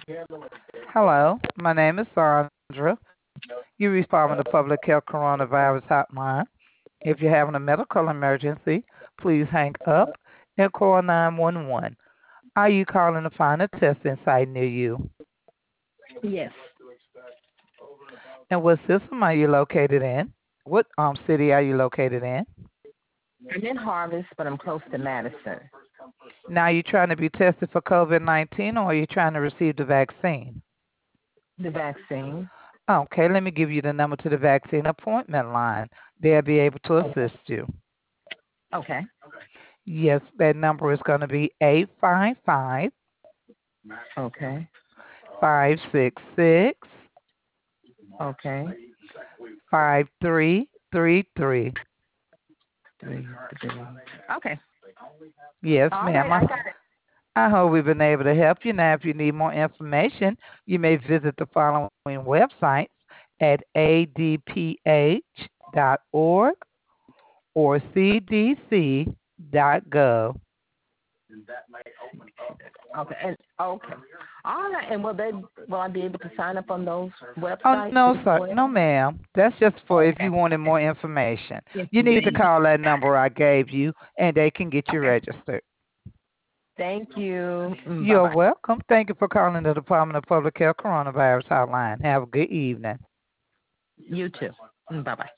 Hello, my name is Sandra. You reached Department of Public Health Coronavirus Hotline. If you're having a medical emergency, please hang up and call 911. Are you calling to find a testing site near you? Yes. And what system are you located in? What city are you located in? I'm in Harvest, but I'm close to Madison. Now, are you trying to be tested for COVID-19 or are you trying to receive the vaccine? The vaccine. Okay, let me give you the number to the vaccine appointment line. They'll be able to assist you. Okay. Yes, that number is going to be 855 Okay. 566 Okay. 5333. Three, three. Okay. Yes, All right, ma'am. I got it. I hope we've been able to help you. Now, if you need more information, you may visit the following websites at adph.org or cdc.gov. Okay. And okay. All right. And will I be able to sign up on those Oh, websites no, as sir. well? No, ma'am. That's just for if Okay. you wanted more information. You need to Information. call that number I gave you, and they can get you Okay. registered. Thank you. Bye You're bye. welcome. Thank you for calling the Department of Public Health Coronavirus Hotline. Have a good evening. You too. Bye bye.